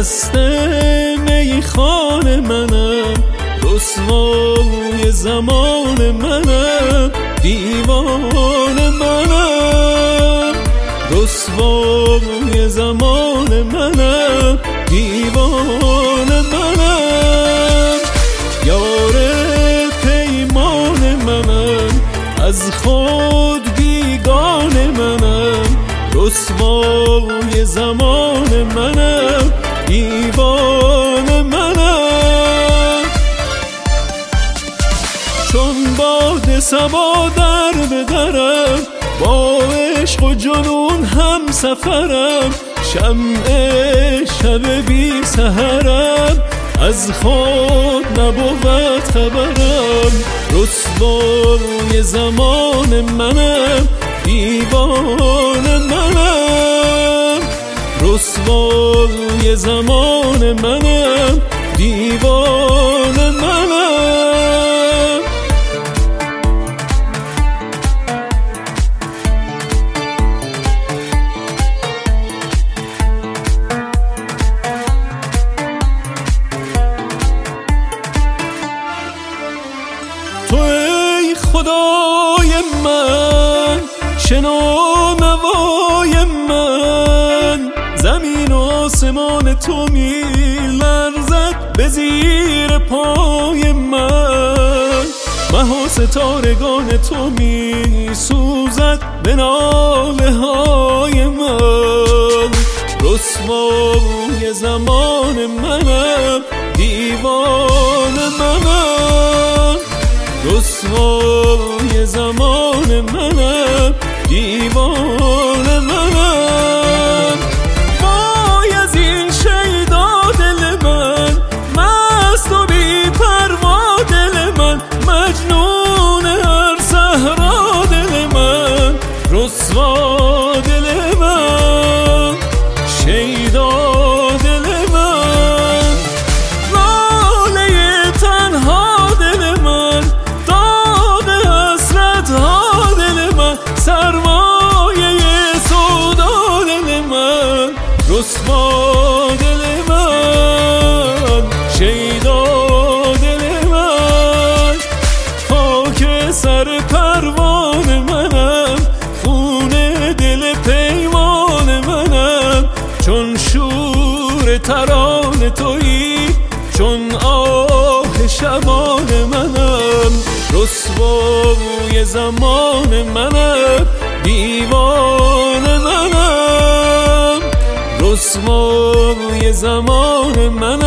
مست میخانه منم، رسوای زمان منم، دیوانه منم، رسوای زمان منم، دیوانه منم. یار پیمان منم، از خود بیگانه منم، رسوای زمان منم، دیوانه منم. چون باد صبا در به درم، با عشق و جنون هم سفرم، شمع شب بی سحرم، از خود نبود خبرم، رسوای زمان منم، دیوانه منم، رسوای زمان منم، دیوانه منم. تو ای خدای من، شنو نوای من، زمین و آسمان تو می لرزد به زیر پای من، مه و ستارگان تو می سوزد به ناله های من، رسوای زمان منم، دیوانه منم، رسوای زمان منم، دیوانه منم. وای از این شیدا دل من، مست و بی پروا دل من، مجنون هر صحرا دل من، رسوا دل من، شیدا دل من، لاله تنها دل من، داغ حسرت ها دل من، سرمایه سودا دل من، رسوا دل من، شیدا دل من. خاک سر پروانه منم، خون دل پیمان منم، چون شور ترانه تویی، چون آه شبان منم، رسوای زمان منم، دیوانه منم، رسوای زمان منم.